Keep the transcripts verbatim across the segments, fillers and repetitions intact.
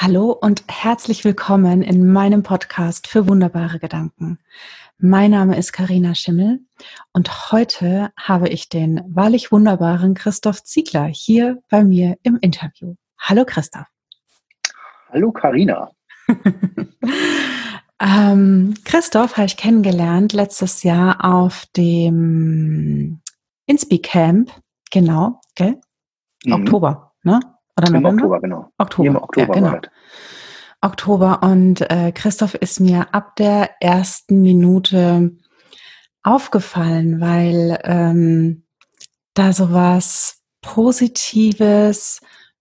Hallo und herzlich willkommen in meinem Podcast für wunderbare Gedanken. Mein Name ist Carina Schimmel und heute habe ich den wahrlich wunderbaren Christoph Ziegler hier bei mir im Interview. Hallo Christoph. Hallo Carina. ähm, Christoph habe ich kennengelernt letztes Jahr auf dem Inspi-Camp, genau, gell? Mhm. Oktober, ne? Oder November? Im Oktober, genau. Oktober, Im Oktober ja, genau. war das. Oktober und äh, Christoph ist mir ab der ersten Minute aufgefallen, weil ähm, da so was Positives,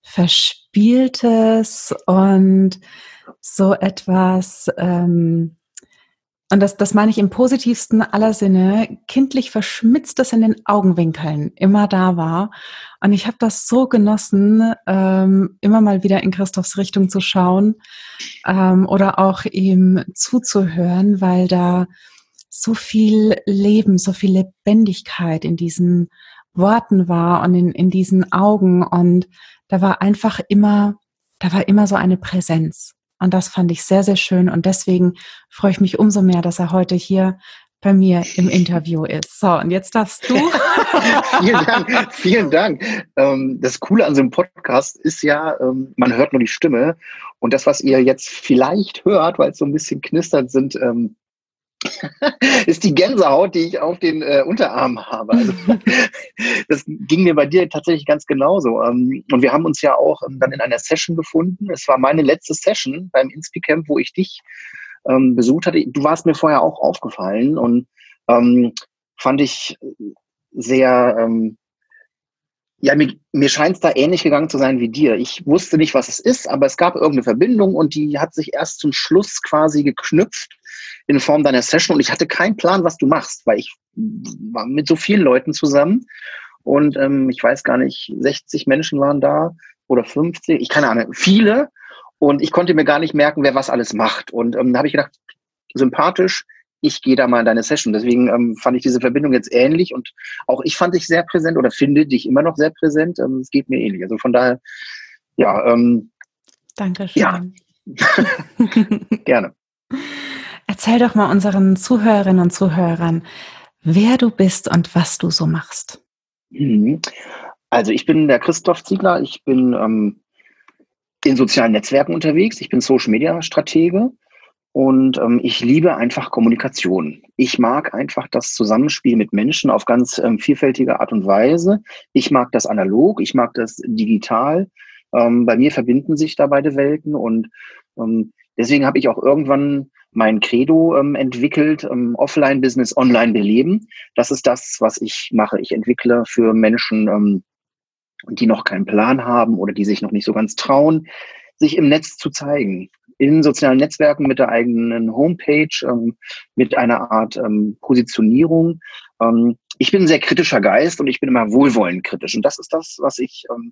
Verspieltes und so etwas, ähm, und das, das meine ich im positivsten aller Sinne, kindlich Verschmitztes in den Augenwinkeln immer da war. Und ich habe das so genossen, ähm, immer mal wieder in Christophs Richtung zu schauen ähm, oder auch ihm zuzuhören, weil da so viel Leben, so viel Lebendigkeit in diesen Worten war und in, in diesen Augen. Und da war einfach immer, da war immer so eine Präsenz. Und das fand ich sehr, sehr schön. Und deswegen freue ich mich umso mehr, dass er heute hier bei mir im Interview ist. So, und jetzt darfst du. Vielen Dank, vielen Dank. Ähm, das Coole an so einem Podcast ist ja, ähm, man hört nur die Stimme. Und das, was ihr jetzt vielleicht hört, weil es so ein bisschen knistert, sind ähm, ist die Gänsehaut, die ich auf den äh, Unterarm habe. Also, das ging mir bei dir tatsächlich ganz genauso. Ähm, und wir haben uns ja auch ähm, dann in einer Session gefunden. Es war meine letzte Session beim Inspi-Camp, wo ich dich ähm, besucht hatte. Du warst mir vorher auch aufgefallen und ähm, fand ich sehr, ähm, ja, mir, mir scheint es da ähnlich gegangen zu sein wie dir. Ich wusste nicht, was es ist, aber es gab irgendeine Verbindung und die hat sich erst zum Schluss quasi geknüpft in Form deiner Session und ich hatte keinen Plan, was du machst, weil ich war mit so vielen Leuten zusammen und ähm, ich weiß gar nicht, sechzig Menschen waren da oder fünfzig, ich keine Ahnung, viele und ich konnte mir gar nicht merken, wer was alles macht und ähm, da habe ich gedacht, sympathisch, ich gehe da mal in deine Session. Deswegen ähm, fand ich diese Verbindung jetzt ähnlich und auch ich fand dich sehr präsent oder finde dich immer noch sehr präsent. Ähm, es geht mir ähnlich. Also von daher, ja. Ähm, Dankeschön. Ja, gerne. Erzähl doch mal unseren Zuhörerinnen und Zuhörern, wer du bist und was du so machst. Also ich bin der Christoph Ziegler. Ich bin ähm, in sozialen Netzwerken unterwegs. Ich bin Social-Media-Stratege. Und ähm, ich liebe einfach Kommunikation. Ich mag einfach das Zusammenspiel mit Menschen auf ganz ähm, vielfältige Art und Weise. Ich mag das analog, ich mag das digital. Ähm, bei mir verbinden sich da beide Welten und ähm, deswegen habe ich auch irgendwann mein Credo ähm, entwickelt, ähm, Offline-Business online beleben. Das ist das, was ich mache. Ich entwickle für Menschen, ähm, die noch keinen Plan haben oder die sich noch nicht so ganz trauen, sich im Netz zu zeigen. In sozialen Netzwerken mit der eigenen Homepage, ähm, mit einer Art ähm, Positionierung. Ähm, ich bin ein sehr kritischer Geist und ich bin immer wohlwollend kritisch. Und das ist das, was ich, ähm,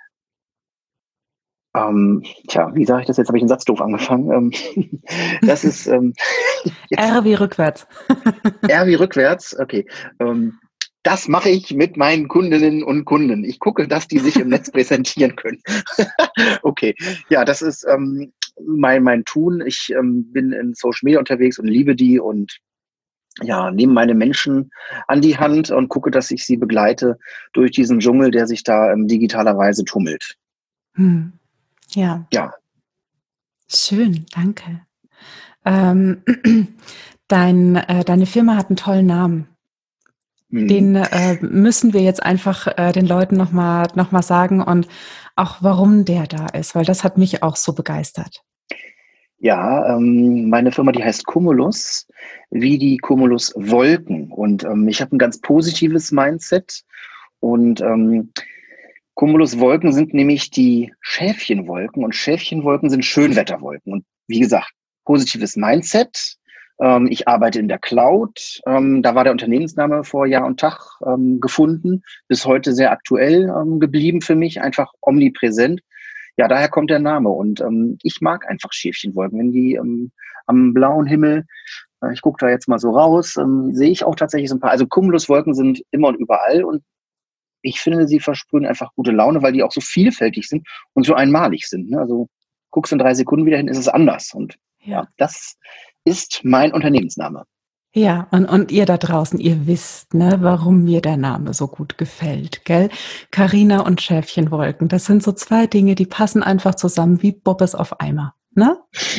ähm, tja, wie sage ich das jetzt? Habe ich einen Satz doof angefangen. Ähm, das ist ähm, R wie rückwärts. R wie rückwärts, okay. Ähm, das mache ich mit meinen Kundinnen und Kunden. Ich gucke, dass die sich im Netz präsentieren können. Okay, ja, das ist ähm, mein, mein Tun. Ich ähm, bin in Social Media unterwegs und liebe die und ja, nehme meine Menschen an die Hand und gucke, dass ich sie begleite durch diesen Dschungel, der sich da ähm, digitalerweise tummelt. Hm. Ja. Ja. Schön, danke. Ähm, dein, äh, deine Firma hat einen tollen Namen. Den äh, müssen wir jetzt einfach äh, den Leuten nochmal noch mal sagen und auch warum der da ist, weil das hat mich auch so begeistert. Ja, ähm, meine Firma, die heißt Cumulus, wie die Cumulus-Wolken. Und ähm, ich habe ein ganz positives Mindset. Und ähm, Cumulus-Wolken sind nämlich die Schäfchenwolken. Und Schäfchenwolken sind Schönwetterwolken. Und wie gesagt, positives Mindset. Ähm, ich arbeite in der Cloud. Ähm, da war der Unternehmensname vor Jahr und Tag ähm, gefunden. Bis heute sehr aktuell ähm, geblieben für mich, einfach omnipräsent. Ja, daher kommt der Name. Und ähm, ich mag einfach Schäfchenwolken. Wenn die ähm, am blauen Himmel, äh, ich gucke da jetzt mal so raus, ähm, sehe ich auch tatsächlich so ein paar. Also Cumuluswolken sind immer und überall. Und ich finde, sie versprühen einfach gute Laune, weil die auch so vielfältig sind und so einmalig sind. Ne? Also guckst in drei Sekunden wieder hin, ist es anders. Und ja, Ja. das ist mein Unternehmensname. Ja, und, und ihr da draußen, ihr wisst, ne, warum mir der Name so gut gefällt, gell? Carina und Schäfchenwolken, das sind so zwei Dinge, die passen einfach zusammen wie Bobbes auf Eimer, ne?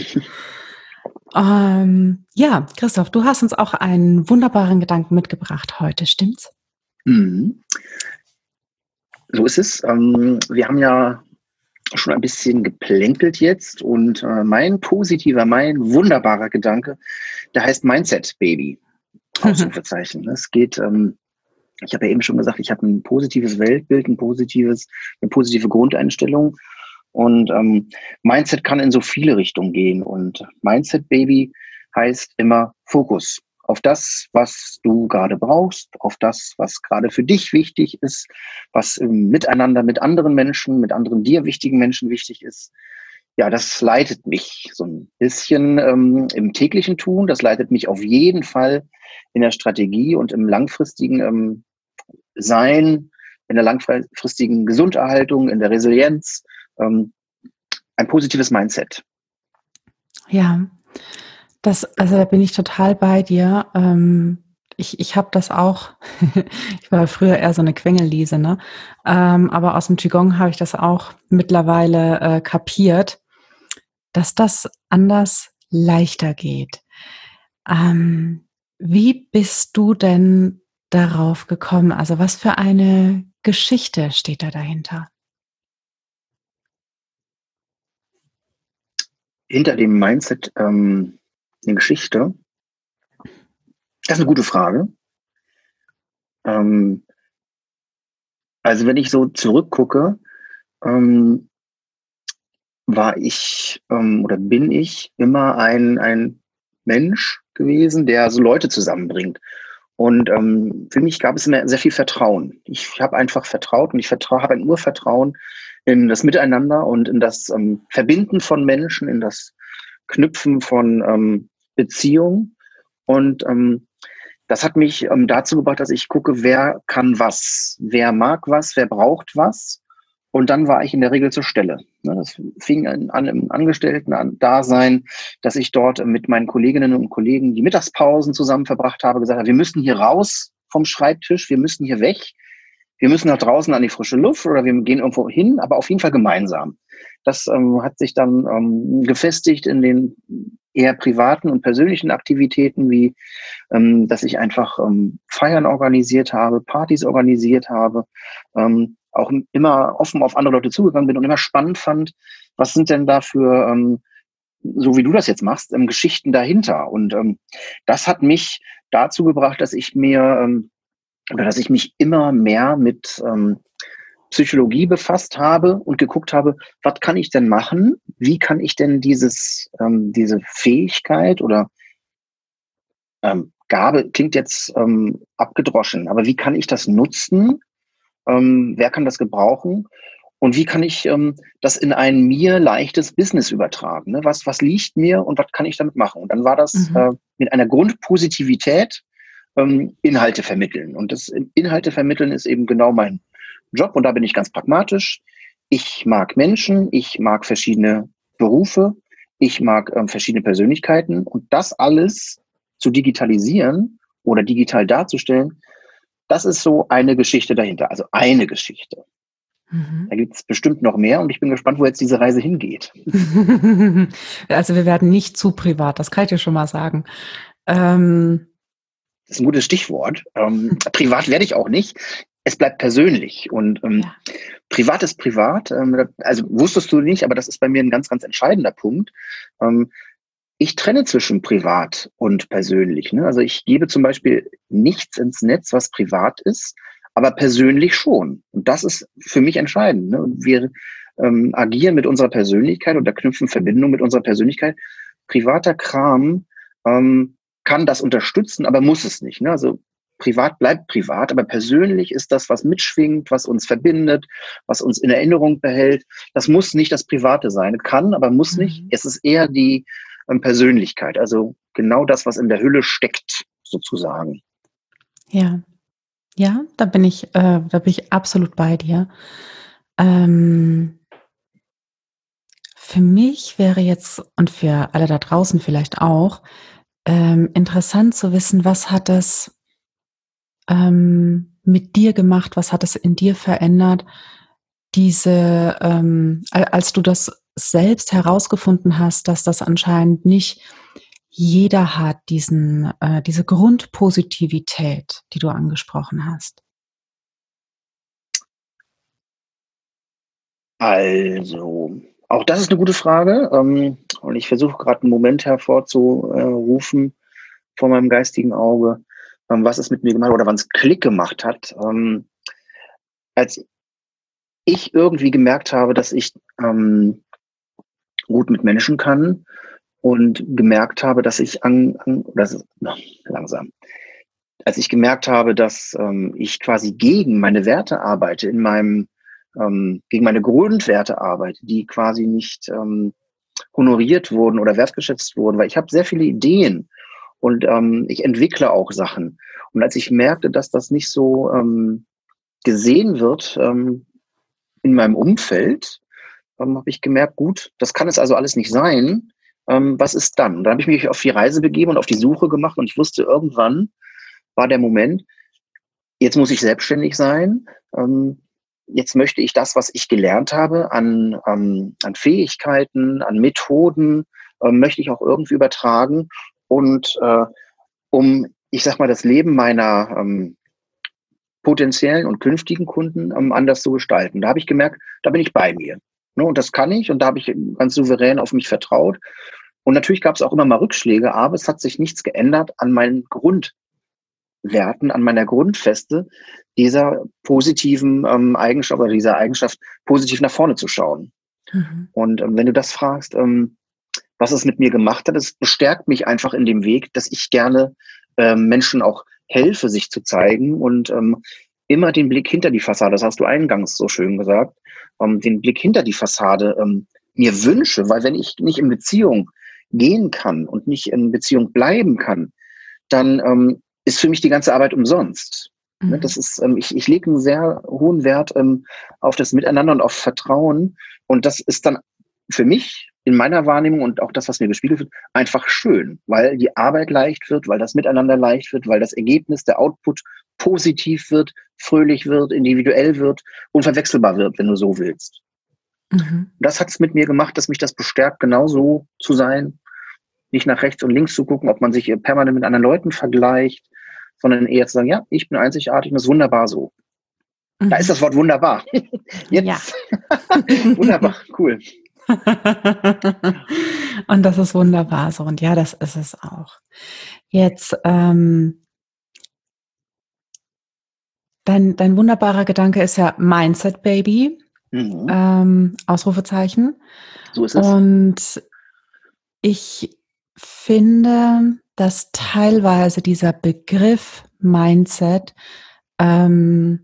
ähm, ja, Christoph, du hast uns auch einen wunderbaren Gedanken mitgebracht heute, stimmt's? Mhm. So ist es. Ähm, wir haben ja schon ein bisschen geplänkelt jetzt und äh, mein positiver, mein wunderbarer Gedanke, der heißt Mindset Baby. Ausrufezeichen. Es geht, ähm, ich habe ja eben schon gesagt, ich habe ein positives Weltbild, ein positives, eine positive Grundeinstellung und ähm, Mindset kann in so viele Richtungen gehen und Mindset Baby heißt immer Fokus auf das, was du gerade brauchst, auf das, was gerade für dich wichtig ist, was im Miteinander mit anderen Menschen, mit anderen dir wichtigen Menschen wichtig ist. Ja, das leitet mich so ein bisschen ähm, im täglichen Tun. Das leitet mich auf jeden Fall in der Strategie und im langfristigen ähm, Sein, in der langfristigen Gesunderhaltung, in der Resilienz. Ähm, ein positives Mindset. Ja, das, also da bin ich total bei dir. Ähm, ich ich habe das auch, ich war früher eher so eine Quengelliese, ne? Ähm, aber aus dem Qigong habe ich das auch mittlerweile äh, kapiert, dass das anders leichter geht. Ähm, wie bist du denn darauf gekommen? Also was für eine Geschichte steht da dahinter? Hinter dem Mindset ähm, eine Geschichte. Das ist eine gute Frage. Ähm, also wenn ich so zurückgucke, ähm, war ich ähm, oder bin ich immer ein, ein Mensch gewesen, der so Leute zusammenbringt. Und ähm, für mich gab es immer sehr viel Vertrauen. Ich habe einfach vertraut und ich vertraue, habe ein Urvertrauen in das Miteinander und in das ähm, Verbinden von Menschen, in das Knüpfen von ähm, Beziehungen. Und ähm, das hat mich ähm, dazu gebracht, dass ich gucke, wer kann was, wer mag was, wer braucht was. Und dann war ich in der Regel zur Stelle. Ne, das fing an, an im Angestellten-Dasein, dass ich dort mit meinen Kolleginnen und Kollegen die Mittagspausen zusammen verbracht habe, gesagt habe, wir müssen hier raus vom Schreibtisch, wir müssen hier weg, wir müssen nach draußen an die frische Luft oder wir gehen irgendwo hin, aber auf jeden Fall gemeinsam. Das ähm, hat sich dann ähm, gefestigt in den eher privaten und persönlichen Aktivitäten, wie ähm, dass ich einfach ähm, Feiern organisiert habe, Partys organisiert habe, ähm, auch immer offen auf andere Leute zugegangen bin und immer spannend fand, was sind denn da für, ähm, so wie du das jetzt machst, ähm, Geschichten dahinter. Und ähm, das hat mich dazu gebracht, dass ich mir ähm, oder dass ich mich immer mehr mit ähm, Psychologie befasst habe und geguckt habe, was kann ich denn machen? Wie kann ich denn dieses, ähm, diese Fähigkeit oder ähm, Gabe klingt jetzt ähm, abgedroschen, aber wie kann ich das nutzen? Ähm, wer kann das gebrauchen? Und wie kann ich ähm, das in ein mir leichtes Business übertragen? Ne? Was, was liegt mir und was kann ich damit machen? Und dann war das Mhm. äh, mit einer Grundpositivität ähm, Inhalte vermitteln. Und das Inhalte vermitteln ist eben genau mein Job. Und da bin ich ganz pragmatisch. Ich mag Menschen, ich mag verschiedene Berufe, ich mag ähm, verschiedene Persönlichkeiten. Und das alles zu digitalisieren oder digital darzustellen, das ist so eine Geschichte dahinter. Also eine Geschichte. Mhm. Da gibt es bestimmt noch mehr und ich bin gespannt, wo jetzt diese Reise hingeht. Also wir werden nicht zu privat, das kann ich dir schon mal sagen. Ähm, Das ist ein gutes Stichwort. Ähm, privat werde ich auch nicht. Es bleibt persönlich und ähm, ja. privat ist privat. Ähm, also wusstest du nicht, aber das ist bei mir ein ganz, ganz entscheidender Punkt. Ähm, ich trenne zwischen privat und persönlich. Ne? Also ich gebe zum Beispiel nichts ins Netz, was privat ist, aber persönlich schon. Und das ist für mich entscheidend. Ne? Wir ähm, agieren mit unserer Persönlichkeit oder knüpfen Verbindung mit unserer Persönlichkeit. Privater Kram ähm, kann das unterstützen, aber muss es nicht. Ne? Also privat bleibt privat, aber persönlich ist das, was mitschwingt, was uns verbindet, was uns in Erinnerung behält. Das muss nicht das Private sein. Kann, aber muss nicht. Mhm. Es ist eher die ähm, Persönlichkeit, also genau das, was in der Hülle steckt, sozusagen. Ja, ja, da bin ich, äh, da bin ich absolut bei dir. Ähm, für mich wäre jetzt und für alle da draußen vielleicht auch ähm, interessant zu wissen, was hat das ähm, mit dir gemacht, was hat es in dir verändert, diese, ähm, a- als du das selbst herausgefunden hast, dass das anscheinend nicht jeder hat, diesen, äh, diese Grundpositivität, die du angesprochen hast. Also, auch das ist eine gute Frage. Ähm, und ich versuche gerade einen Moment hervorzurufen vor meinem geistigen Auge, ähm, was es mit mir gemacht hat oder wann es Klick gemacht hat. Ähm, als ich irgendwie gemerkt habe, dass ich ähm, gut mit Menschen kann und gemerkt habe, dass ich an, an das ist, na, langsam, als ich gemerkt habe, dass ähm, ich quasi gegen meine Werte arbeite, in meinem ähm, gegen meine Grundwerte arbeite, die quasi nicht ähm, honoriert wurden oder wertgeschätzt wurden, weil ich habe sehr viele Ideen und ähm, ich entwickle auch Sachen. Und als ich merkte, dass das nicht so ähm, gesehen wird ähm, in meinem Umfeld, ähm, habe ich gemerkt, gut, das kann es also alles nicht sein. Ähm, was ist dann? Und dann habe ich mich auf die Reise begeben und auf die Suche gemacht und ich wusste, irgendwann war der Moment, jetzt muss ich selbstständig sein. Ähm, jetzt möchte ich das, was ich gelernt habe an, ähm, an Fähigkeiten, an Methoden, ähm, möchte ich auch irgendwie übertragen. Und äh, um, ich sag mal, das Leben meiner ähm, potenziellen und künftigen Kunden ähm, anders zu gestalten. Da habe ich gemerkt, da bin ich bei mir. Ne, und das kann ich und da habe ich ganz souverän auf mich vertraut. Und natürlich gab es auch immer mal Rückschläge, aber es hat sich nichts geändert an meinen Grundwerten, an meiner Grundfeste dieser positiven ähm, Eigenschaft oder dieser Eigenschaft, positiv nach vorne zu schauen. Mhm. Und ähm, wenn du das fragst, ähm, was es mit mir gemacht hat, es bestärkt mich einfach in dem Weg, dass ich gerne ähm, Menschen auch helfe, sich zu zeigen und ähm, immer den Blick hinter die Fassade, das hast du eingangs so schön gesagt, ähm, den Blick hinter die Fassade ähm, mir wünsche, weil wenn ich nicht in Beziehung gehen kann und nicht in Beziehung bleiben kann, dann ähm, ist für mich die ganze Arbeit umsonst. Ne, Mhm. das ist, ähm, ich, ich lege einen sehr hohen Wert ähm, auf das Miteinander und auf Vertrauen. Und das ist dann für mich in meiner Wahrnehmung und auch das, was mir gespiegelt wird, einfach schön, weil die Arbeit leicht wird, weil das Miteinander leicht wird, weil das Ergebnis, der Output positiv wird, fröhlich wird, individuell wird, unverwechselbar wird, wenn du so willst. Mhm. Und das hat es mit mir gemacht, dass mich das bestärkt, genau so zu sein, nicht nach rechts und links zu gucken, ob man sich permanent mit anderen Leuten vergleicht, sondern eher zu sagen, ja, ich bin einzigartig und das ist wunderbar so. Da ist Mhm. das Wort wunderbar. Ja. Jetzt. Wunderbar, cool. Und das ist wunderbar so. Und ja, das ist es auch. Jetzt, ähm, dein, dein wunderbarer Gedanke ist ja Mindset Baby, Mhm. ähm, Ausrufezeichen. So ist es. Und ich finde, dass teilweise dieser Begriff Mindset ähm,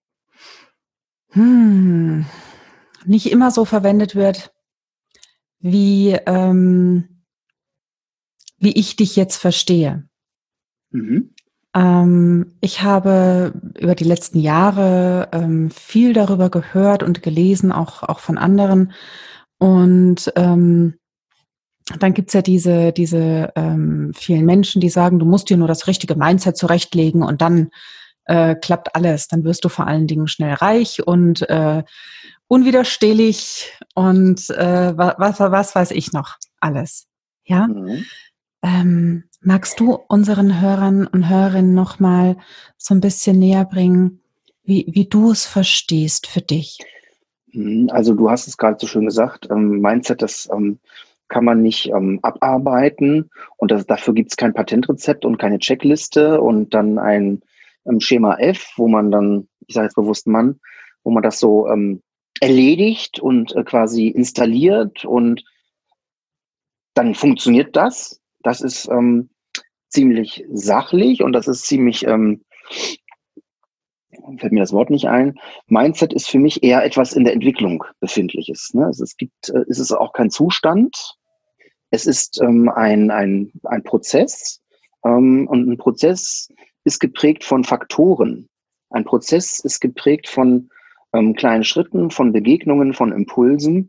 hm, nicht immer so verwendet wird, wie, ähm, wie ich dich jetzt verstehe. Mhm. Ähm, ich habe über die letzten Jahre ähm, viel darüber gehört und gelesen, auch, auch von anderen. Und ähm, dann gibt's ja diese, diese ähm, vielen Menschen, die sagen, du musst dir nur das richtige Mindset zurechtlegen und dann äh, klappt alles. Dann wirst du vor allen Dingen schnell reich und äh, unwiderstehlich und äh, was, was, was weiß ich noch alles. Ja. Mhm. Ähm, magst du unseren Hörern und Hörerinnen nochmal so ein bisschen näher bringen, wie, wie du es verstehst für dich? Mhm. Also du hast es gerade so schön gesagt, ähm, Mindset, das ähm, kann man nicht ähm, abarbeiten und das, dafür gibt es kein Patentrezept und keine Checkliste und dann ein ähm, Schema F, wo man dann, ich sage jetzt bewusst Mann, wo man das so ähm, erledigt und äh, quasi installiert und dann funktioniert das. Das ist ähm, ziemlich sachlich und das ist ziemlich, ähm, fällt mir das Wort nicht ein. Mindset ist für mich eher etwas in der Entwicklung befindliches. Ne? Also es gibt, äh, es ist auch kein Zustand. Es ist ähm, ein, ein, ein Prozess ähm, und ein Prozess ist geprägt von Faktoren. Ein Prozess ist geprägt von ähm, kleinen Schritten, von Begegnungen, von Impulsen.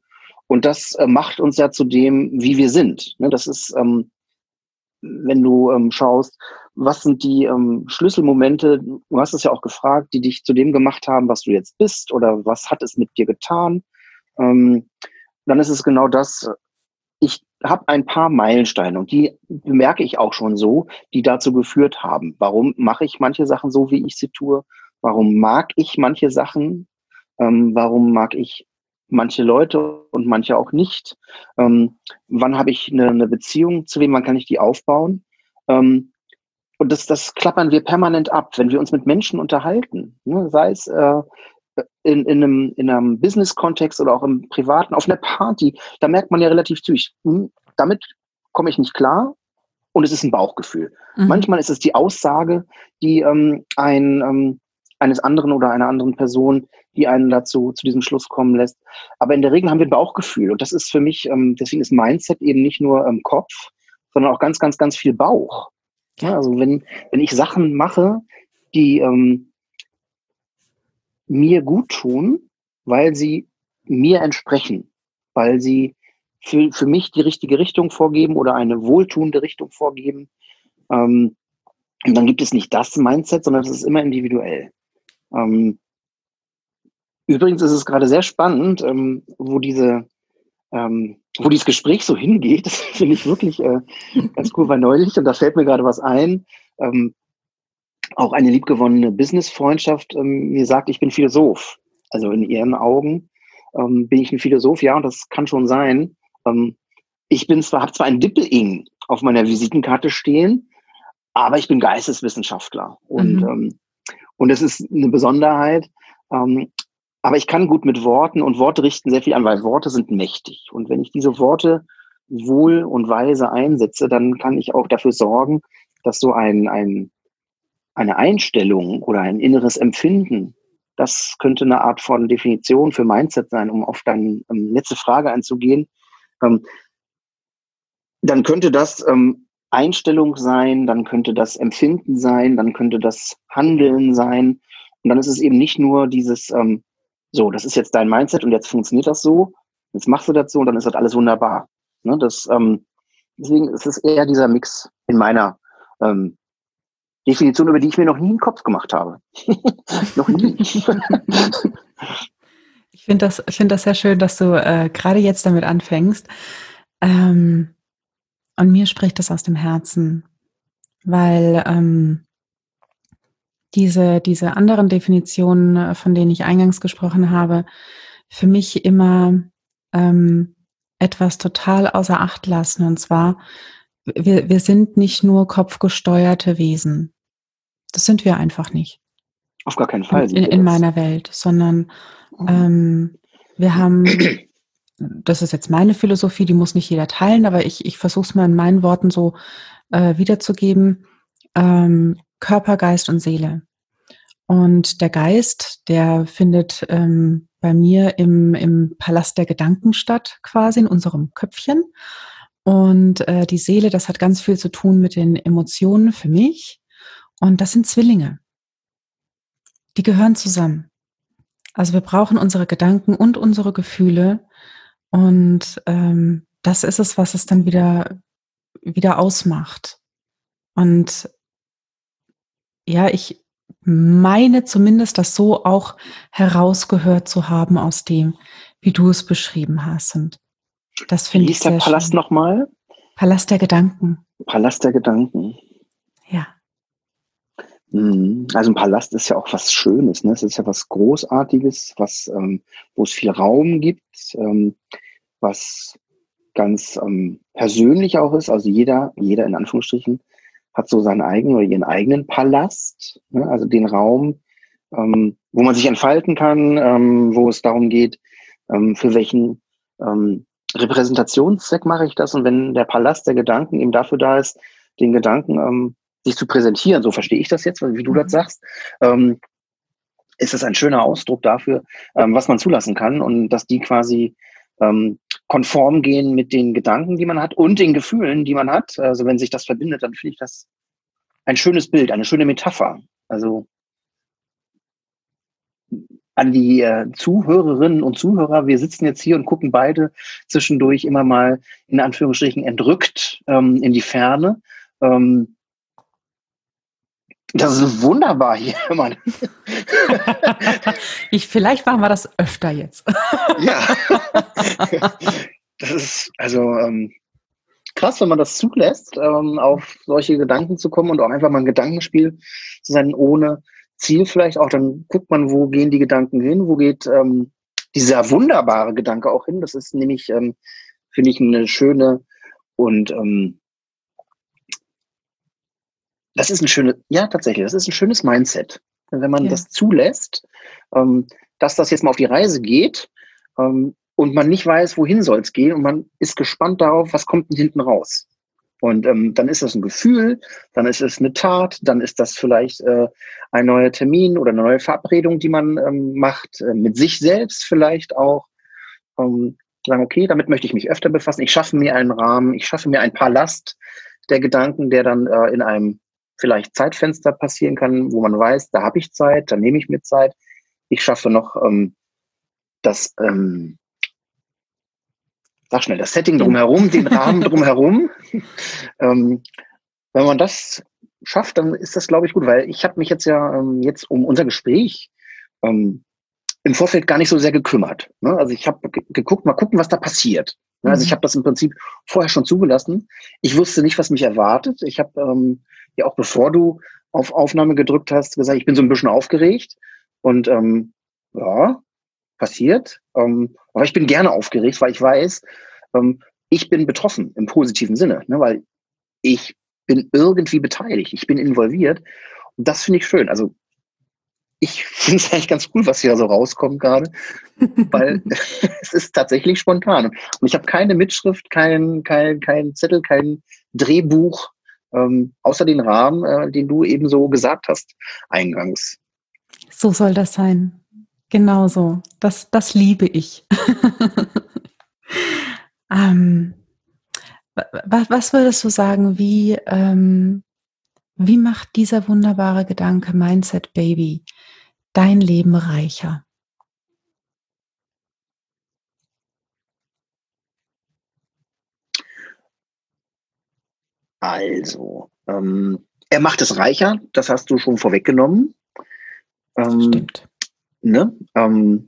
Und das äh, macht uns ja zu dem, wie wir sind. Ne? Das ist, ähm, wenn du ähm, schaust, was sind die ähm, Schlüsselmomente, du hast es ja auch gefragt, die dich zu dem gemacht haben, was du jetzt bist, oder was hat es mit dir getan? Ähm, dann ist es genau das, ich habe ein paar Meilensteine und die bemerke ich auch schon so, die dazu geführt haben. Warum mache ich manche Sachen so, wie ich sie tue? Warum mag ich manche Sachen? Ähm, warum mag ich manche Leute und manche auch nicht? Ähm, wann habe ich eine, eine Beziehung zu wem? Wann kann ich die aufbauen? Ähm, und das, das klappern wir permanent ab, wenn wir uns mit Menschen unterhalten. Ne? Sei es äh, in, in einem, in einem Business-Kontext oder auch im Privaten, auf einer Party, da merkt man ja relativ zügig, hm, damit komme ich nicht klar und es ist ein Bauchgefühl. Mhm. Manchmal ist es die Aussage, die ähm, ein, ähm, eines anderen oder einer anderen Person, die einen dazu zu diesem Schluss kommen lässt. Aber in der Regel haben wir ein Bauchgefühl und das ist für mich, ähm, deswegen ist Mindset eben nicht nur ähm, Kopf, sondern auch ganz, ganz, ganz viel Bauch. Ja, Ja. also wenn, wenn ich Sachen mache, die ähm, mir gut tun, weil sie mir entsprechen, weil sie für, für mich die richtige Richtung vorgeben oder eine wohltuende Richtung vorgeben. Ähm, und dann gibt es nicht das Mindset, sondern es ist immer individuell. Ähm, übrigens ist es gerade sehr spannend, ähm, wo diese, ähm, wo dieses Gespräch so hingeht. Das finde ich wirklich äh, ganz cool, weil neulich, und da fällt mir gerade was ein, ähm, auch eine liebgewonnene Business-Freundschaft ähm, mir sagt, ich bin Philosoph. Also in ihren Augen ähm, bin ich ein Philosoph, ja, und das kann schon sein. Ähm, ich bin zwar, habe zwar ein Dippel-Ing auf meiner Visitenkarte stehen, aber ich bin Geisteswissenschaftler. Und, Mhm. ähm, und das ist eine Besonderheit. Ähm, aber ich kann gut mit Worten und Worte richten sehr viel an, weil Worte sind mächtig. Und wenn ich diese Worte wohl und weise einsetze, dann kann ich auch dafür sorgen, dass so ein, ein eine Einstellung oder ein inneres Empfinden, das könnte eine Art von Definition für Mindset sein, um auf deine ähm, letzte Frage einzugehen. Ähm, dann könnte das ähm, Einstellung sein, dann könnte das Empfinden sein, dann könnte das Handeln sein. Und dann ist es eben nicht nur dieses, ähm, so, das ist jetzt dein Mindset und jetzt funktioniert das so, jetzt machst du das so und dann ist das alles wunderbar. Ne, das, ähm, deswegen ist es eher dieser Mix in meiner ähm, Definition, über die ich mir noch nie einen Kopf gemacht habe. Noch nie. Ich finde das, finde das sehr schön, dass du äh, gerade jetzt damit anfängst. Ähm, und mir spricht das aus dem Herzen, weil ähm, diese, diese anderen Definitionen, äh, von denen ich eingangs gesprochen habe, für mich immer ähm, etwas total außer Acht lassen. Und zwar, wir, wir sind nicht nur kopfgesteuerte Wesen. Das sind wir einfach nicht. Auf gar keinen In, Fall in, sind wir in das. meiner Welt, sondern ähm, wir haben, das ist jetzt meine Philosophie, die muss nicht jeder teilen, aber ich, ich versuche es mal in meinen Worten so äh, wiederzugeben, ähm, Körper, Geist und Seele. Und der Geist, der findet ähm, bei mir im, im Palast der Gedanken statt, quasi in unserem Köpfchen. Und äh, die Seele, das hat ganz viel zu tun mit den Emotionen für mich. Und das sind Zwillinge. Die gehören zusammen. Also wir brauchen unsere Gedanken und unsere Gefühle. Und ähm, das ist es, was es dann wieder, wieder ausmacht. Und ja, ich meine zumindest, das so auch herausgehört zu haben aus dem, wie du es beschrieben hast. Und das Wie finde hieß ich der sehr Palast schön. nochmal? Palast der Gedanken. Palast der Gedanken. Ja. Mhm. Also ein Palast ist ja auch was Schönes, ne? Es ist ja was Großartiges, was, ähm, wo es viel Raum gibt, ähm, was ganz ähm, persönlich auch ist. Also jeder, jeder in Anführungsstrichen, hat so seinen eigenen oder ihren eigenen Palast, ne? Also den Raum, ähm, wo man sich entfalten kann, ähm, wo es darum geht, ähm, für welchen ähm, Repräsentationszweck mache ich das. Und wenn der Palast der Gedanken eben dafür da ist, den Gedanken ähm, sich zu präsentieren, so verstehe ich das jetzt, wie du das Mhm. sagst, ähm, ist es ein schöner Ausdruck dafür, ähm, was man zulassen kann und dass die quasi ähm, konform gehen mit den Gedanken, die man hat und den Gefühlen, die man hat. Also wenn sich das verbindet, dann finde ich das ein schönes Bild, eine schöne Metapher. Also an die äh, Zuhörerinnen und Zuhörer, wir sitzen jetzt hier und gucken beide zwischendurch immer mal in Anführungsstrichen entrückt ähm, in die Ferne. Ähm, das ist wunderbar hier, Mann. ich, vielleicht machen wir das öfter jetzt. Ja, das ist also ähm, krass, wenn man das zulässt, ähm, auf solche Gedanken zu kommen und auch einfach mal ein Gedankenspiel zu sein, ohne Ziel vielleicht auch. Dann guckt man, wo gehen die Gedanken hin, wo geht ähm, dieser wunderbare Gedanke auch hin. Das ist nämlich, ähm, finde ich, eine schöne und ähm, das ist ein schönes, ja tatsächlich, das ist ein schönes Mindset. Wenn man Ja. das zulässt, ähm, dass das jetzt mal auf die Reise geht ähm, und man nicht weiß, wohin soll es gehen und man ist gespannt darauf, was kommt denn hinten raus. Und ähm, dann ist das ein Gefühl, dann ist es eine Tat, dann ist das vielleicht äh, ein neuer Termin oder eine neue Verabredung, die man ähm, macht, äh, mit sich selbst vielleicht auch. Ähm, sagen, okay, damit möchte ich mich öfter befassen. Ich schaffe mir einen Rahmen, ich schaffe mir ein Palast der Gedanken, der dann äh, in einem vielleicht Zeitfenster passieren kann, wo man weiß, da habe ich Zeit, da nehme ich mir Zeit. Ich schaffe noch ähm, das, ähm, sag schnell, das Setting drumherum, den Rahmen drumherum. ähm, wenn man das schafft, dann ist das, glaube ich, gut, weil ich habe mich jetzt ja ähm, jetzt um unser Gespräch ähm, im Vorfeld gar nicht so sehr gekümmert. Ne? Also ich habe ge- geguckt, mal gucken, was da passiert. Ne? Also ich habe das im Prinzip vorher schon zugelassen. Ich wusste nicht, was mich erwartet. Ich habe ähm, ja auch bevor du auf Aufnahme gedrückt hast, gesagt, ich bin so ein bisschen aufgeregt. Und ähm, ja, passiert. Ähm, aber ich bin gerne aufgeregt, weil ich weiß, ähm, ich bin betroffen im positiven Sinne, ne? Weil ich bin irgendwie beteiligt, ich bin involviert. Und das finde ich schön. Also ich finde es eigentlich ganz cool, was hier so rauskommt gerade, weil es ist tatsächlich spontan. Und ich habe keine Mitschrift, kein, kein, kein Zettel, kein Drehbuch, ähm, außer den Rahmen, äh, den du eben so gesagt hast, eingangs. So soll das sein. Genau so. Das, das liebe ich. ähm, was, was würdest du sagen, wie, ähm, wie macht dieser wunderbare Gedanke Mindset Baby dein Leben reicher? Also, ähm, er macht es reicher, das hast du schon vorweggenommen. Ähm, Stimmt. ne? ähm,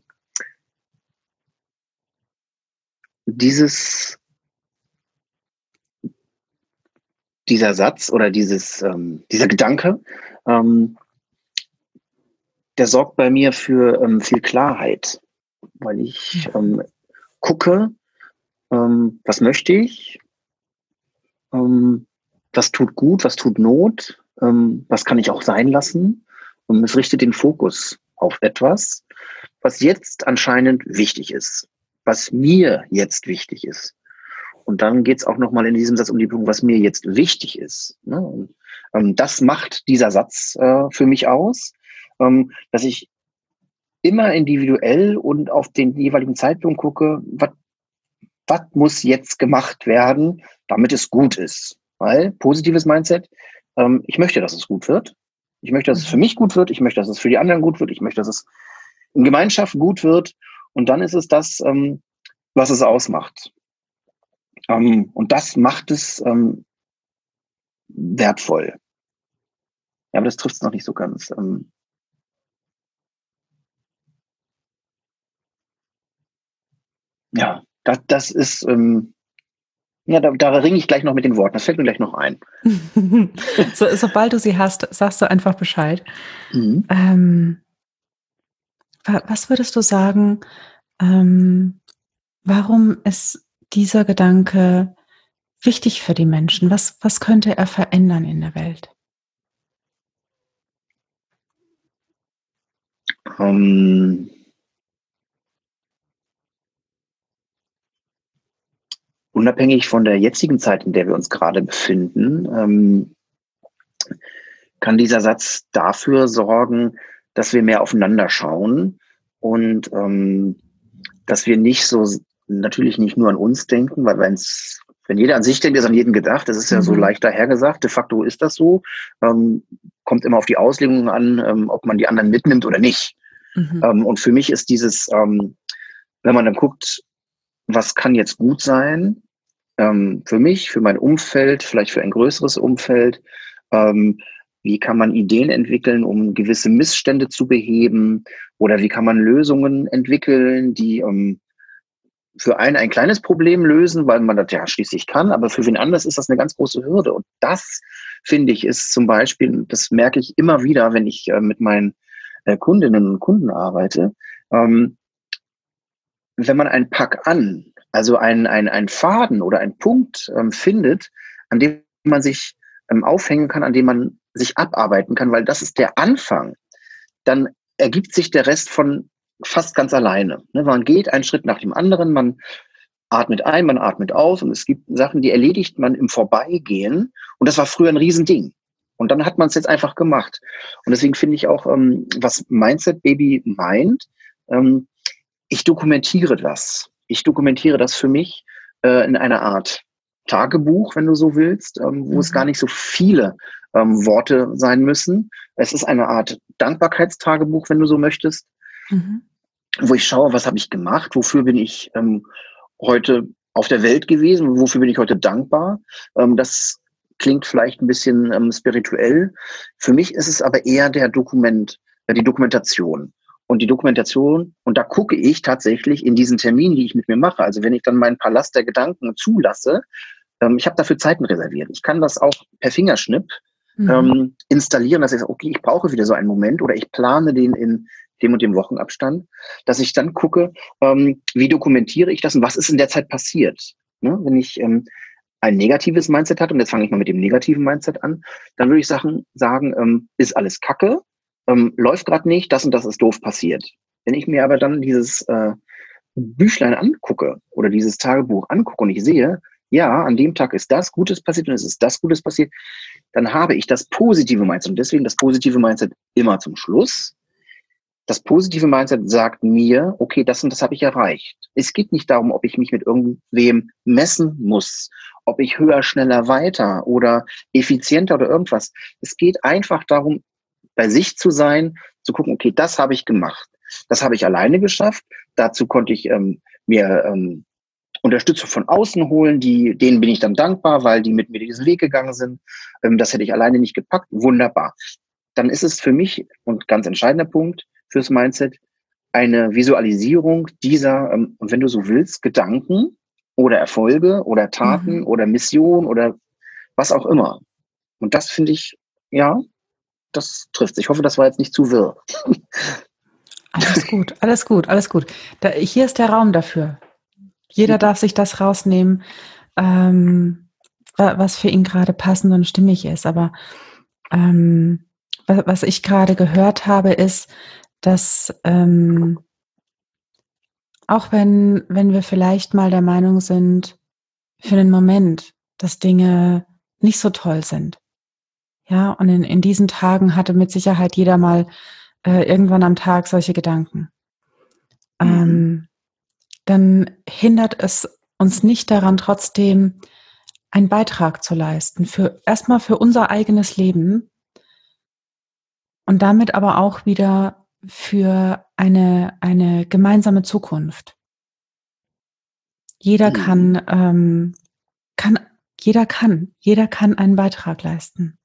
dieses, dieser Satz oder dieses, ähm, dieser Gedanke, ähm, der sorgt bei mir für ähm, viel Klarheit, weil ich ähm, gucke, ähm, was möchte ich, ähm, was tut gut, was tut Not, ähm, was kann ich auch sein lassen. Und es richtet den Fokus auf etwas, was jetzt anscheinend wichtig ist, was mir jetzt wichtig ist. Und dann geht es auch nochmal in diesem Satz um die Punkt, was mir jetzt wichtig ist. Ne? Und, ähm, das macht dieser Satz äh, für mich aus, ähm, dass ich immer individuell und auf den jeweiligen Zeitpunkt gucke, was was muss jetzt gemacht werden, damit es gut ist. Weil positives Mindset, ähm, ich möchte, dass es gut wird. Ich möchte, dass es für mich gut wird. Ich möchte, dass es für die anderen gut wird. Ich möchte, dass es in Gemeinschaft gut wird. Und dann ist es das, ähm, was es ausmacht. Ähm, und das macht es ähm, wertvoll. Ja, aber das trifft es noch nicht so ganz. Ähm, ja, das, das ist, ähm, ja, da, da ringe ich gleich noch mit den Worten. Das fällt mir gleich noch ein. so, sobald du sie hast, sagst du einfach Bescheid. Mhm. Ähm, was würdest du sagen, ähm, warum ist dieser Gedanke wichtig für die Menschen? Was, was könnte er verändern in der Welt? Ähm, Unabhängig von der jetzigen Zeit, in der wir uns gerade befinden, ähm, kann dieser Satz dafür sorgen, dass wir mehr aufeinander schauen und ähm, dass wir nicht so, natürlich nicht nur an uns denken, weil wenn's, wenn jeder an sich denkt, ist an jeden gedacht. Das ist ja so Mhm. leicht dahergesagt. De facto ist das so. Ähm, kommt immer auf die Auslegung an, ähm, ob man die anderen mitnimmt oder nicht. Mhm. Ähm, und für mich ist dieses, ähm, wenn man dann guckt, was kann jetzt gut sein, ähm, für mich, für mein Umfeld, vielleicht für ein größeres Umfeld, ähm, wie kann man Ideen entwickeln, um gewisse Missstände zu beheben, oder wie kann man Lösungen entwickeln, die ähm, für einen ein kleines Problem lösen, weil man das ja schließlich kann, aber für wen anders ist das eine ganz große Hürde. Und das, finde ich, ist zum Beispiel, das merke ich immer wieder, wenn ich äh, mit meinen äh, Kundinnen und Kunden arbeite, ähm, wenn man ein Pack an, also ein, ein, ein Faden oder ein Punkt ähm, findet, an dem man sich ähm, aufhängen kann, an dem man sich abarbeiten kann, weil das ist der Anfang, dann ergibt sich der Rest von fast ganz alleine. Ne? Man geht einen Schritt nach dem anderen, man atmet ein, man atmet aus, und es gibt Sachen, die erledigt man im Vorbeigehen, und das war früher ein Riesending. Und dann hat man es jetzt einfach gemacht. Und deswegen finde ich auch, ähm, was Mindset Baby meint, ähm, ich dokumentiere das. Ich dokumentiere das für mich äh, in einer Art Tagebuch, wenn du so willst, ähm, wo Mhm. es gar nicht so viele ähm, Worte sein müssen. Es ist eine Art Dankbarkeitstagebuch, wenn du so möchtest, Mhm. wo ich schaue, was habe ich gemacht, wofür bin ich ähm, heute auf der Welt gewesen, wofür bin ich heute dankbar. Ähm, das klingt vielleicht ein bisschen ähm, spirituell. Für mich ist es aber eher der Dokument, äh, die Dokumentation. Und die Dokumentation, und da gucke ich tatsächlich in diesen Terminen, die ich mit mir mache. Also wenn ich dann meinen Palast der Gedanken zulasse, ähm, ich habe dafür Zeiten reserviert. Ich kann das auch per Fingerschnipp Mhm. ähm, installieren, dass ich sage, okay, ich brauche wieder so einen Moment, oder ich plane den in dem und dem Wochenabstand, dass ich dann gucke, ähm, wie dokumentiere ich das und was ist in der Zeit passiert. Ne? Wenn ich ähm, ein negatives Mindset hatte, und jetzt fange ich mal mit dem negativen Mindset an, dann würde ich Sachen sagen, ähm, ist alles Kacke, ähm, läuft gerade nicht, das und das ist doof passiert. Wenn ich mir aber dann dieses äh, Büchlein angucke oder dieses Tagebuch angucke und ich sehe, ja, an dem Tag ist das Gutes passiert und es ist das Gutes passiert, dann habe ich das positive Mindset, und deswegen das positive Mindset immer zum Schluss. Das positive Mindset sagt mir, okay, das und das habe ich erreicht. Es geht nicht darum, ob ich mich mit irgendwem messen muss, ob ich höher, schneller, weiter oder effizienter oder irgendwas. Es geht einfach darum, bei sich zu sein, zu gucken, okay, das habe ich gemacht. Das habe ich alleine geschafft. Dazu konnte ich ähm, mir ähm, Unterstützung von außen holen, die, denen bin ich dann dankbar, weil die mit mir diesen Weg gegangen sind. Ähm, das hätte ich alleine nicht gepackt. Wunderbar. Dann ist es für mich, und ganz entscheidender Punkt fürs Mindset, eine Visualisierung dieser, ähm, wenn du so willst, Gedanken oder Erfolge oder Taten Mhm. oder Mission oder was auch immer. Und das finde ich, ja, das trifft. Ich hoffe, das war jetzt nicht zu wirr. Alles gut, alles gut, alles gut. Da, hier ist der Raum dafür. Jeder darf sich das rausnehmen, ähm, wa- was für ihn gerade passend und stimmig ist. Aber ähm, wa- was ich gerade gehört habe, ist, dass ähm, auch wenn, wenn wir vielleicht mal der Meinung sind, für einen Moment, dass Dinge nicht so toll sind. Ja, und in, in diesen Tagen hatte mit Sicherheit jeder mal äh, irgendwann am Tag solche Gedanken. Mhm. Ähm, dann hindert es uns nicht daran, trotzdem einen Beitrag zu leisten, für erstmal für unser eigenes Leben und damit aber auch wieder für eine, eine gemeinsame Zukunft. Jeder Mhm. kann, ähm, kann, jeder kann, jeder kann einen Beitrag leisten.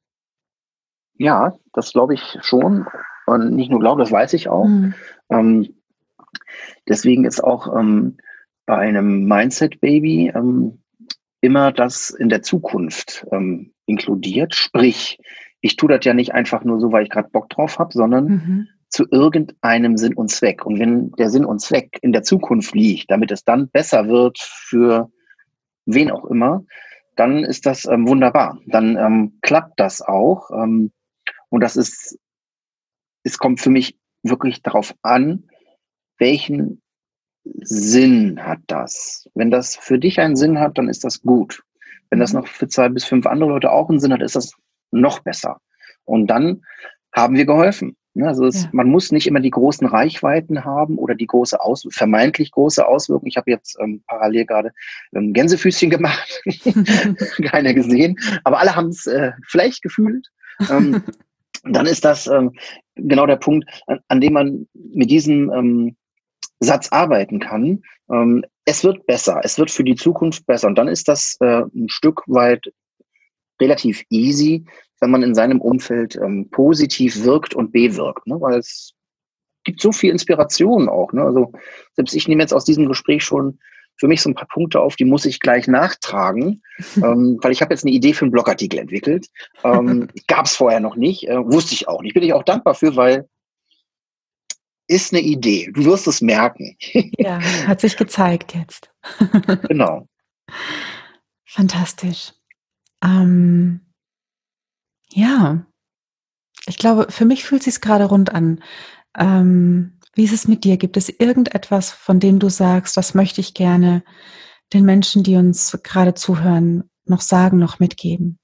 Ja, das glaube ich schon. Und nicht nur glaube, das weiß ich auch. Hm. Ähm, deswegen ist auch ähm, bei einem Mindset-Baby ähm, immer das in der Zukunft ähm, inkludiert. Sprich, ich tue das ja nicht einfach nur so, weil ich gerade Bock drauf habe, sondern Mhm. zu irgendeinem Sinn und Zweck. Und wenn der Sinn und Zweck in der Zukunft liegt, damit es dann besser wird für wen auch immer, dann ist das ähm, wunderbar. Dann ähm, klappt das auch. Ähm, und das ist, es kommt für mich wirklich darauf an, welchen Sinn hat das. Wenn das für dich einen Sinn hat, dann ist das gut. Wenn das Mhm. noch für zwei bis fünf andere Leute auch einen Sinn hat, ist das noch besser. Und dann haben wir geholfen. Ne, also es, Ja. man muss nicht immer die großen Reichweiten haben oder die große Aus, vermeintlich große Auswirkungen. Ich habe jetzt ähm, parallel gerade ähm, Gänsefüßchen gemacht, keiner gesehen, aber alle haben es äh, vielleicht gefühlt. Ähm, dann ist das ähm, genau der Punkt, an, an dem man mit diesem ähm, Satz arbeiten kann. Ähm, es wird besser, es wird für die Zukunft besser. Und dann ist das äh, ein Stück weit relativ easy, wenn man in seinem Umfeld ähm, positiv wirkt und bewirkt, ne? Weil es gibt so viel Inspiration auch. Ne? Also selbst ich nehme jetzt aus diesem Gespräch schon für mich so ein paar Punkte auf, die muss ich gleich nachtragen, ähm, weil ich habe jetzt eine Idee für einen Blogartikel entwickelt. Ähm, Gab es vorher noch nicht, äh, wusste ich auch nicht. Bin ich auch dankbar für, weil ist eine Idee. Du wirst es merken. Ja, hat sich gezeigt jetzt. Genau. Fantastisch. Ähm, ja, ich glaube, für mich fühlt es sich gerade rund an. Ähm, wie ist es mit dir? Gibt es irgendetwas, von dem du sagst, das möchte ich gerne den Menschen, die uns gerade zuhören, noch sagen, noch mitgeben?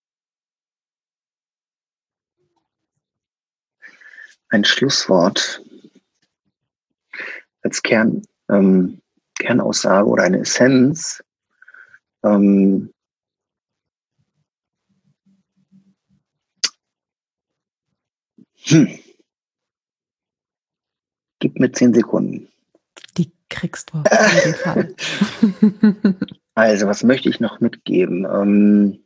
Ein Schlusswort als Kern, ähm, Kernaussage oder eine Essenz. Ähm, hm. Gib mir zehn Sekunden. Die kriegst du auf jeden Fall. Also, was möchte ich noch mitgeben? Ähm,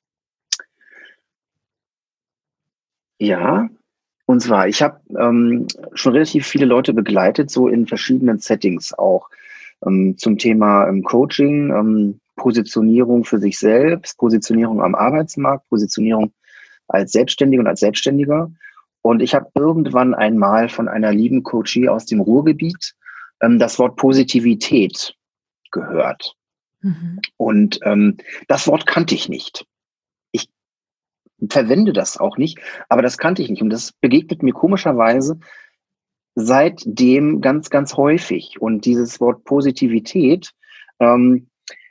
ja, und zwar, ich habe ähm, schon relativ viele Leute begleitet, so in verschiedenen Settings auch ähm, zum Thema ähm, Coaching, ähm, Positionierung für sich selbst, Positionierung am Arbeitsmarkt, Positionierung als Selbstständige und als Selbstständiger. Und ich habe irgendwann einmal von einer lieben Coachie aus dem Ruhrgebiet ähm, das Wort Positivität gehört. Mhm. Und ähm, das Wort kannte ich nicht. Ich verwende das auch nicht, aber das kannte ich nicht. Und das begegnet mir komischerweise seitdem ganz, ganz häufig. Und dieses Wort Positivität ähm,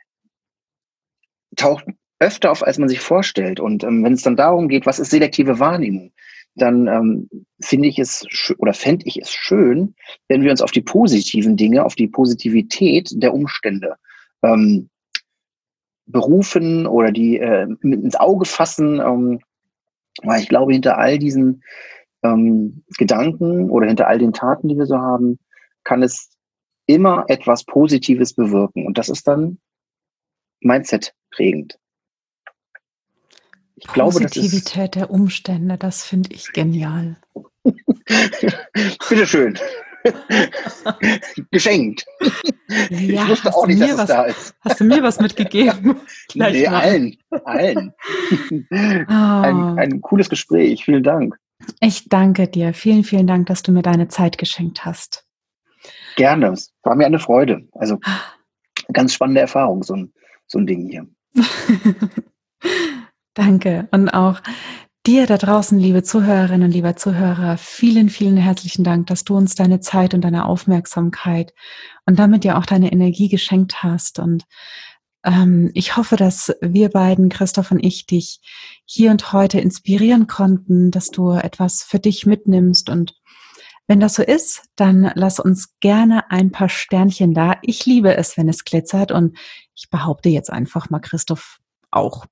taucht öfter auf, als man sich vorstellt. Und ähm, wenn es dann darum geht, was ist selektive Wahrnehmung, dann ähm, finde ich es oder fände ich es schön, wenn wir uns auf die positiven Dinge, auf die Positivität der Umstände ähm, berufen oder die äh, mit ins Auge fassen, ähm, weil ich glaube, hinter all diesen ähm, Gedanken oder hinter all den Taten, die wir so haben, kann es immer etwas Positives bewirken. Und das ist dann Mindset prägend. Ich glaube, das ist. Positivität der Umstände, das finde ich genial. Bitteschön. Geschenkt. Ja, Ich wusste hast auch du nicht, dass mir es was, da ist. hast du mir was mitgegeben? Gleich Nee, mal. allen. Allen. Ein, Oh, ein cooles Gespräch. Vielen Dank. ich danke dir. Vielen, vielen Dank, dass du mir deine Zeit geschenkt hast. Gerne. Es war mir eine Freude. Also ganz spannende Erfahrung, so ein, so ein Ding hier. Danke. Und auch dir da draußen, liebe Zuhörerinnen und lieber Zuhörer, vielen, vielen herzlichen Dank, dass du uns deine Zeit und deine Aufmerksamkeit und damit ja auch deine Energie geschenkt hast. Und ähm, ich hoffe, dass wir beiden, Christoph und ich, dich hier und heute inspirieren konnten, dass du etwas für dich mitnimmst. Und wenn das so ist, dann lass uns gerne ein paar Sternchen da. Ich liebe es, wenn es glitzert. Und ich behaupte jetzt einfach mal, Christoph, auch.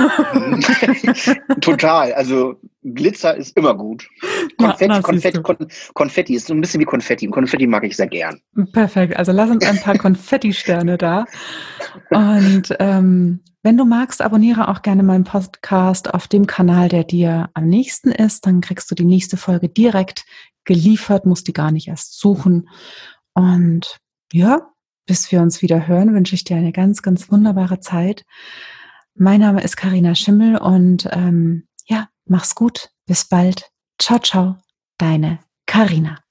Total. Also Glitzer ist immer gut. Na, Konfetti, na, siehst Konfetti, du. Kon Konfetti ist so ein bisschen wie Konfetti. Und Konfetti mag ich sehr gern. Perfekt. Also lass uns ein paar Konfetti-Sterne da. Und ähm, wenn du magst, abonniere auch gerne meinen Podcast auf dem Kanal, der dir am nächsten ist. Dann kriegst du die nächste Folge direkt geliefert, musst die gar nicht erst suchen. Und ja, bis wir uns wieder hören, wünsche ich dir eine ganz, ganz wunderbare Zeit. Mein Name ist Carina Schimmel und ähm, ja, mach's gut. Bis bald. Ciao, ciao. Deine Carina.